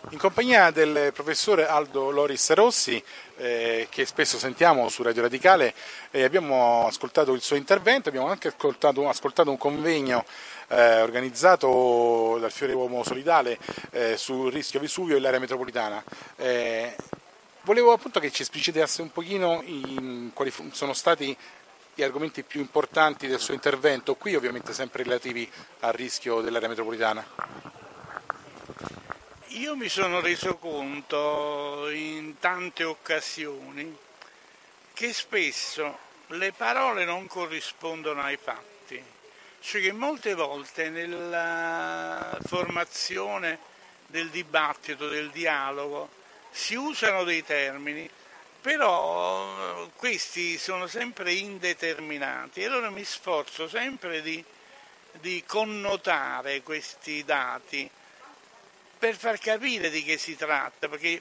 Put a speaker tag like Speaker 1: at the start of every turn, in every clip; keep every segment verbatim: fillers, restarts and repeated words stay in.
Speaker 1: In compagnia del professore Aldo Loris Rossi, eh, che spesso sentiamo su Radio Radicale, eh, abbiamo ascoltato il suo intervento, abbiamo anche ascoltato, ascoltato un convegno eh, organizzato dal Fiore Uomo Solidale eh, sul rischio Vesuvio e l'area metropolitana. Eh, volevo appunto che ci esplicitasse un pochino in quali sono stati gli argomenti più importanti del suo intervento, qui ovviamente sempre relativi al rischio dell'area metropolitana.
Speaker 2: Io mi sono reso conto in tante occasioni che spesso le parole non corrispondono ai fatti, cioè che molte volte nella formazione del dibattito, del dialogo, si usano dei termini, però questi sono sempre indeterminati e allora mi sforzo sempre di, di connotare questi dati per far capire di che si tratta, perché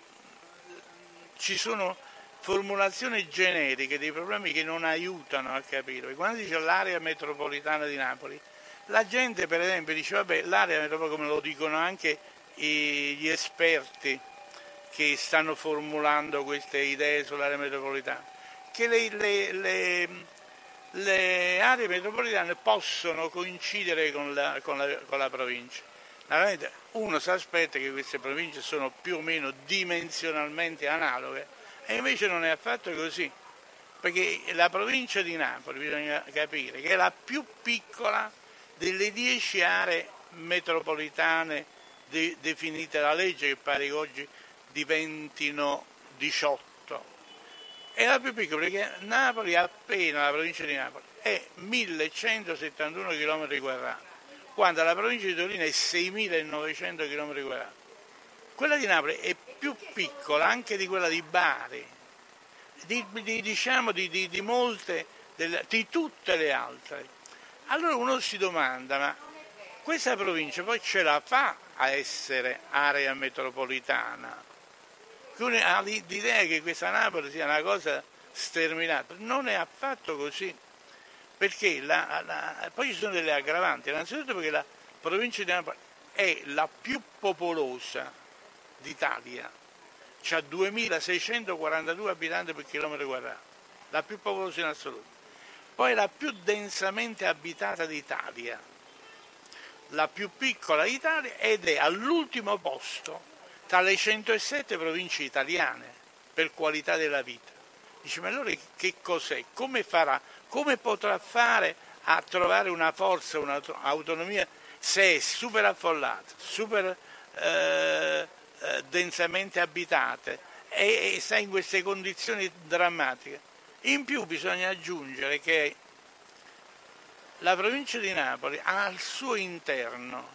Speaker 2: ci sono formulazioni generiche dei problemi che non aiutano a capire. Quando dice l'area metropolitana di Napoli, la gente per esempio dice vabbè, l'area metropolitana, come lo dicono anche gli esperti che stanno formulando queste idee sull'area metropolitana, che le, le, le, le aree metropolitane possono coincidere con la, con la, con la provincia. Uno si aspetta che queste province sono più o meno dimensionalmente analoghe e invece non è affatto così, perché la provincia di Napoli, bisogna capire, che è la più piccola delle dieci aree metropolitane de- definite dalla legge, che pare che oggi diventino diciotto. È la più piccola perché Napoli, appena la provincia di Napoli, è millecentosettantuno chilometri quadrati. Quando la provincia di Torino è seimilanovecento chilometri quadrati. Quella di Napoli è più piccola anche di quella di Bari, di, di, diciamo di, di, di molte, delle, di tutte le altre. Allora uno si domanda, ma questa provincia poi ce la fa a essere area metropolitana? Uno ha l'idea che questa Napoli sia una cosa sterminata, non è affatto così. Perché la, la, poi ci sono delle aggravanti, innanzitutto perché la provincia di Napoli è la più popolosa d'Italia, ha duemilaseicentoquarantadue abitanti per chilometro quadrato, la più popolosa in assoluto. Poi è la più densamente abitata d'Italia, la più piccola d'Italia ed è all'ultimo posto tra le centosette province italiane per qualità della vita. Dice, ma allora che cos'è? Come farà? Come potrà fare a trovare una forza, un'autonomia se è super affollata, super eh, eh, densamente abitata e, e sta in queste condizioni drammatiche? In più bisogna aggiungere che la provincia di Napoli ha al suo interno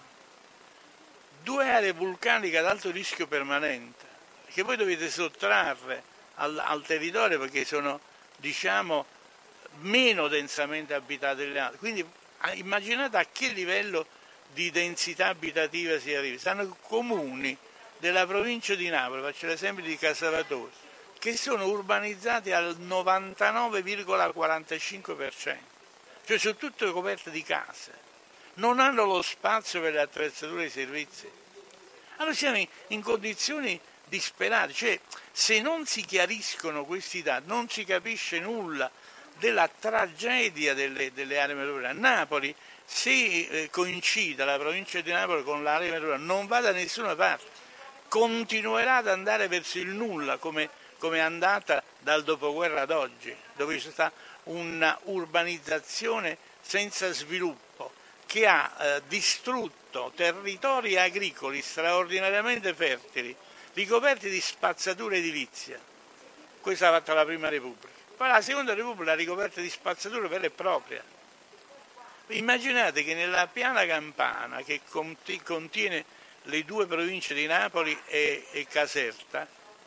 Speaker 2: due aree vulcaniche ad alto rischio permanente, che voi dovete sottrarre al, al territorio perché sono, diciamo, meno densamente abitate delle altre. Quindi immaginate a che livello di densità abitativa si arriva. Stanno comuni della provincia di Napoli, faccio l'esempio di Casavatore, che sono urbanizzati al novantanove virgola quarantacinque per cento, cioè sono tutte coperte di case, non hanno lo spazio per le attrezzature e i servizi. Allora siamo in condizioni disperate, cioè se non si chiariscono questi dati non si capisce nulla della tragedia delle, delle aree metropolitane. Napoli, se eh, coincide la provincia di Napoli con l'area metropolitana, non va da nessuna parte, continuerà ad andare verso il nulla come, come è andata dal dopoguerra ad oggi, dove c'è stata una urbanizzazione senza sviluppo che ha eh, distrutto territori agricoli straordinariamente fertili, ricoperti di spazzatura edilizia. Questa ha fatto la Prima Repubblica. Poi la Seconda Repubblica l'ha ricoperta di spazzatura vera e propria. Immaginate che nella piana campana, che contiene le due province di Napoli e, e Caserta,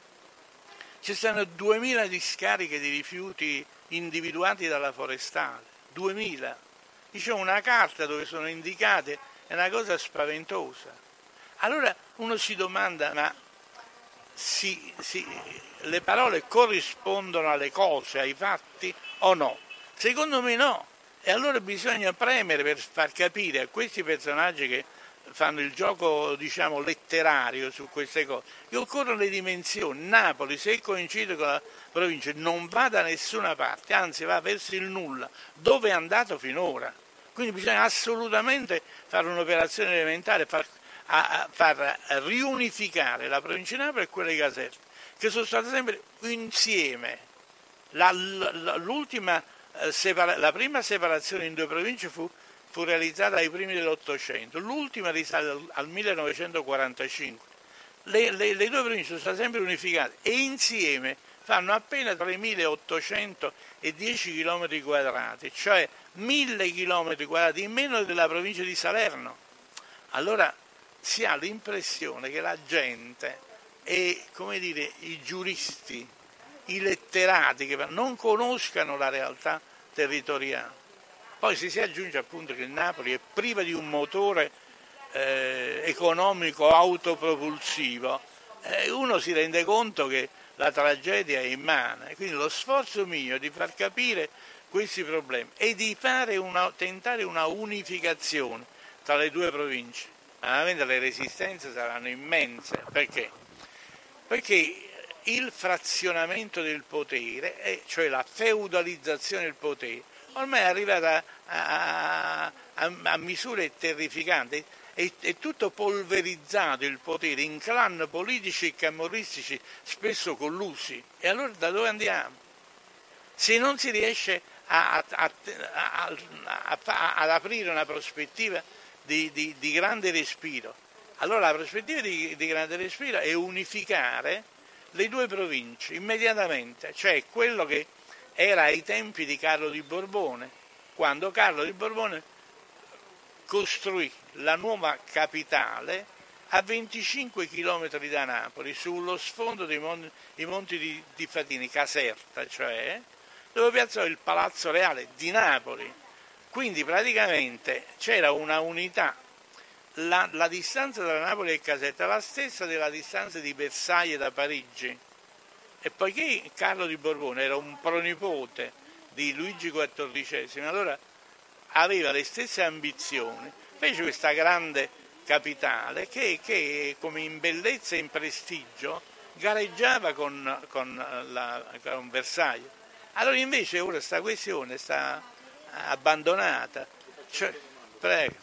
Speaker 2: ci stanno duemila discariche di rifiuti individuati dalla forestale. duemila. C'è una carta dove sono indicate, è una cosa spaventosa. Allora uno si domanda, ma si, si, le parole corrispondono alle cose, ai fatti o no? Secondo me no. E allora bisogna premere per far capire a questi personaggi che fanno il gioco, diciamo, letterario su queste cose. E occorrono le dimensioni. Napoli, se coincide con la provincia, non va da nessuna parte, anzi va verso il nulla, dove è andato finora. Quindi bisogna assolutamente fare un'operazione elementare, far, a, a, far riunificare la provincia di Napoli e quella di Caserta, che sono state sempre insieme. La, la, l'ultima, eh, separa, la prima separazione in due province fu fu realizzata ai primi dell'Ottocento, l'ultima risale al, al millenovecentoquarantacinque. Le, le, le due province sono state sempre unificate e insieme fanno appena tremilaottocentodieci chilometri quadrati, cioè mille chilometri quadrati in meno della provincia di Salerno. Allora si ha l'impressione che la gente e, come dire, i giuristi, i letterati che non conoscano la realtà territoriale. Poi se si aggiunge appunto che il Napoli è priva di un motore eh, economico autopropulsivo, eh, uno si rende conto che la tragedia è immane. Quindi lo sforzo mio è di far capire questi problemi e di fare una, tentare una unificazione tra le due province. Ovviamente le resistenze saranno immense. Perché? Perché il frazionamento del potere, cioè la feudalizzazione del potere, ormai è arrivata a, a, a misure terrificanti, è, è tutto polverizzato il potere in clan politici e camorristici spesso collusi. E allora da dove andiamo? Se non si riesce a, a, a, ad aprire una prospettiva di, di, di grande respiro, allora la prospettiva di, di grande respiro è unificare le due province immediatamente, cioè quello che era ai tempi di Carlo di Borbone, quando Carlo di Borbone costruì la nuova capitale a venticinque chilometri da Napoli, sullo sfondo dei monti, i monti di, di Fatini, Caserta, cioè, dove piazzò il Palazzo Reale di Napoli. Quindi praticamente c'era una unità, la, la distanza tra Napoli e Caserta è la stessa della distanza di Versailles da Parigi. E poiché Carlo di Borbone era un pronipote di Luigi quattordicesimo, allora aveva le stesse ambizioni, fece questa grande capitale che, che come in bellezza e in prestigio gareggiava con, con, la, con Versailles. Allora invece ora questa questione sta abbandonata. Cioè, prego.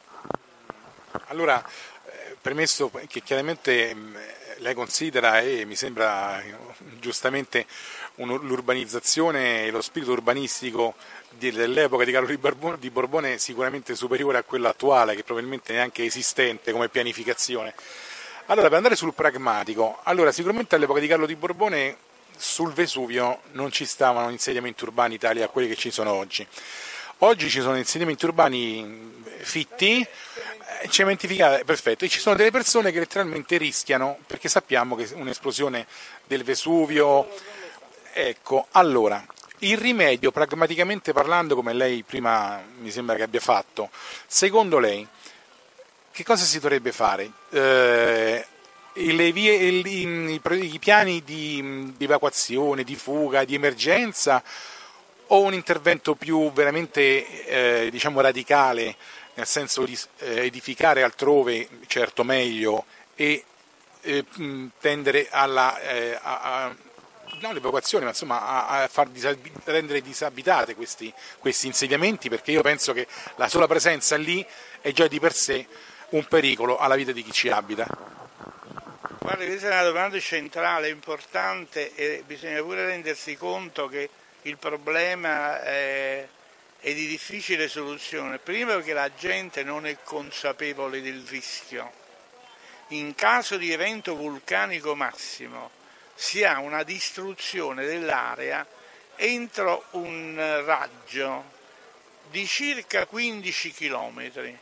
Speaker 1: Allora, eh, premesso che chiaramente mh, lei considera e mi sembra giustamente un, l'urbanizzazione e lo spirito urbanistico di, dell'epoca di Carlo di Borbone, di Borbone sicuramente superiore a quello attuale, che probabilmente neanche è esistente come pianificazione. Allora, per andare sul pragmatico, allora sicuramente all'epoca di Carlo di Borbone sul Vesuvio non ci stavano insediamenti urbani tali a quelli che ci sono oggi. Oggi ci sono insediamenti urbani fitti, cementificate, perfetto, e ci sono delle persone che letteralmente rischiano, perché sappiamo che un'esplosione del Vesuvio, ecco, allora, il rimedio, pragmaticamente parlando, come lei prima mi sembra che abbia fatto, secondo lei, che cosa si dovrebbe fare? Eh, le vie, i, i, i piani di, di evacuazione, di fuga, di emergenza, o un intervento più veramente, eh, diciamo, radicale, nel senso di eh, edificare altrove, certo meglio, e eh, tendere alla eh, a, a, non l'evacuazione, ma insomma a, a far disabi- rendere disabitate questi, questi insediamenti, perché io penso che la sola presenza lì è già di per sé un pericolo alla vita di chi ci abita.
Speaker 2: Guarda, questa è una domanda centrale, importante, e bisogna pure rendersi conto che il problema è è di difficile soluzione, prima perché la gente non è consapevole del rischio. In caso di evento vulcanico massimo si ha una distruzione dell'area entro un raggio di circa quindici chilometri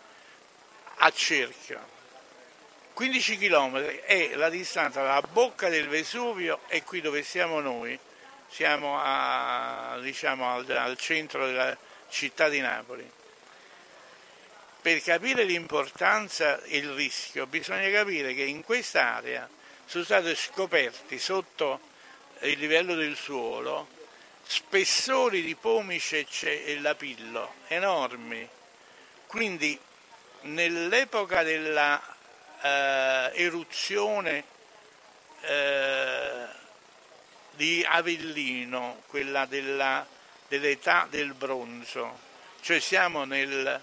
Speaker 2: a cerchio. quindici chilometri è la distanza dalla bocca del Vesuvio e qui dove siamo noi. Siamo a, diciamo, al, al centro della città di Napoli. Per capire l'importanza e il rischio bisogna capire che in quest'area sono stati scoperti sotto il livello del suolo spessori di pomice e lapillo enormi. Quindi nell'epoca della eh, eruzione eh, di Avellino, quella della, dell'età del bronzo, cioè siamo nel,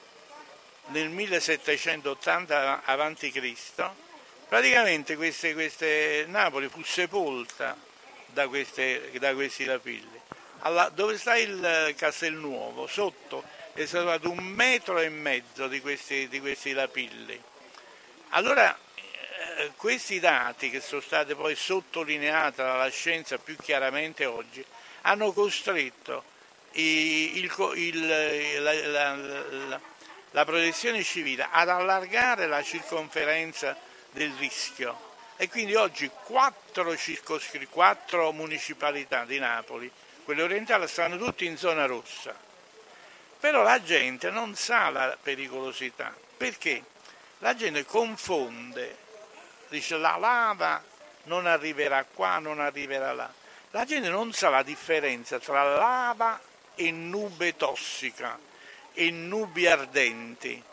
Speaker 2: nel millesettecentottanta avanti Cristo, praticamente queste, queste, Napoli fu sepolta da, queste, da questi lapilli. Alla, dove sta il Castelnuovo? Sotto è stato trovato un metro e mezzo di questi, di questi lapilli. Allora, eh, questi dati, che sono stati poi sottolineati dalla scienza più chiaramente oggi, hanno costretto il, il, il, la, la, la, la protezione civile ad allargare la circonferenza del rischio, e quindi oggi quattro, circoscri- quattro municipalità di Napoli, quelle orientali, stanno tutte in zona rossa. Però la gente non sa la pericolosità, perché la gente confonde, dice la lava non arriverà qua, non arriverà là. La gente non sa la differenza tra lava e nube tossica e nubi ardenti.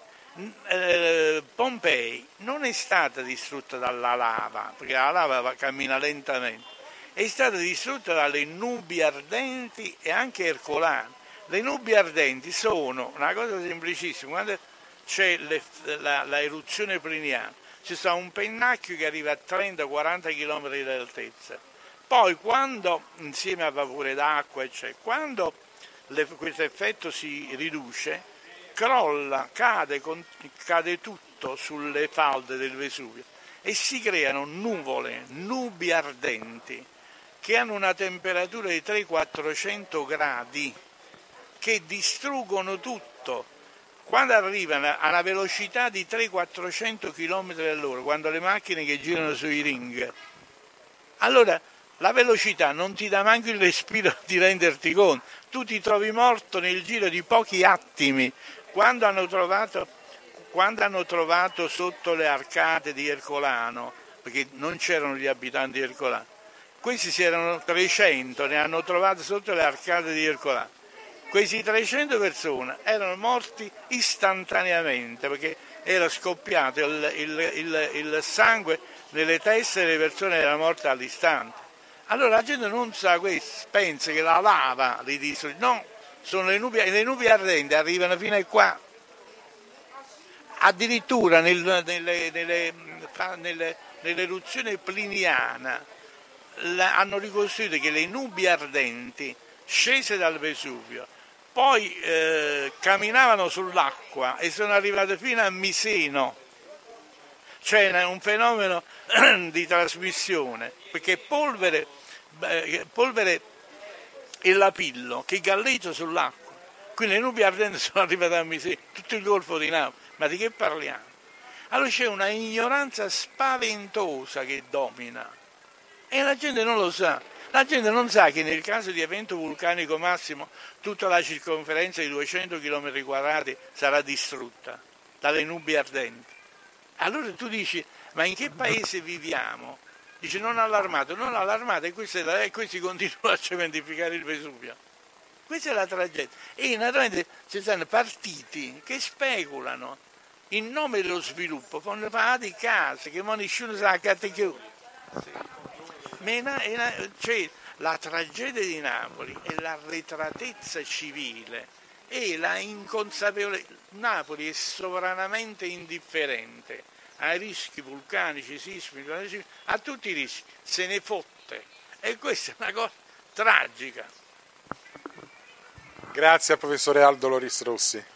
Speaker 2: Eh, Pompei non è stata distrutta dalla lava, perché la lava cammina lentamente, è stata distrutta dalle nubi ardenti e anche ercolane. Le nubi ardenti sono una cosa semplicissima: quando c'è le, la, la eruzione pliniana, ci sta un pennacchio che arriva a trenta quaranta chilometri di altezza. Poi quando, insieme a vapore d'acqua, eccetera, quando le, questo effetto si riduce, crolla, cade, cade tutto sulle falde del Vesuvio e si creano nuvole, nubi ardenti, che hanno una temperatura di trecento quattrocento gradi, che distruggono tutto. Quando arrivano a una velocità di trecento quattrocento chilometri all'ora, quando le macchine che girano sui ring, allora la velocità non ti dà manco il respiro di renderti conto, tu ti trovi morto nel giro di pochi attimi. Quando hanno trovato, quando hanno trovato sotto le arcate di Ercolano, perché non c'erano gli abitanti di Ercolano, questi si erano trecento, ne hanno trovate sotto le arcate di Ercolano. Questi trecento persone erano morti istantaneamente, perché era scoppiato il, il, il, il sangue nelle teste delle persone, era morta all'istante. Allora la gente non sa questo, pensa che la lava li distrugge. No, sono le nubi, le nubi ardenti arrivano fino a qua. Addirittura nel, nelle, nelle, nelle, nell'eruzione pliniana la, hanno ricostruito che le nubi ardenti scese dal Vesuvio poi eh, camminavano sull'acqua e sono arrivate fino a Miseno. C'è un fenomeno di trasmissione, perché polvere, eh, polvere e lapillo che galleggia sull'acqua. Quindi le nubi ardenti sono arrivate a Miseno, tutto il Golfo di Napoli. Ma di che parliamo? Allora c'è una ignoranza spaventosa che domina e la gente non lo sa. La gente non sa che nel caso di evento vulcanico massimo tutta la circonferenza di duecento chilometri quadrati sarà distrutta dalle nubi ardenti. Allora tu dici, ma in che paese viviamo? Dice, non allarmato, non allarmato, e questi, e questi continuano a cementificare il Vesuvio. Questa è la tragedia. E naturalmente ci sono partiti che speculano in nome dello sviluppo, fanno fare case che nessuno sa che più. Cioè, la tragedia di Napoli è l'arretratezza civile e la inconsapevolezza. Napoli è sovranamente indifferente ai rischi vulcanici, sismici, a tutti i rischi, se ne fotte, e questa è una cosa tragica.
Speaker 1: Grazie al professore Aldo Loris Rossi.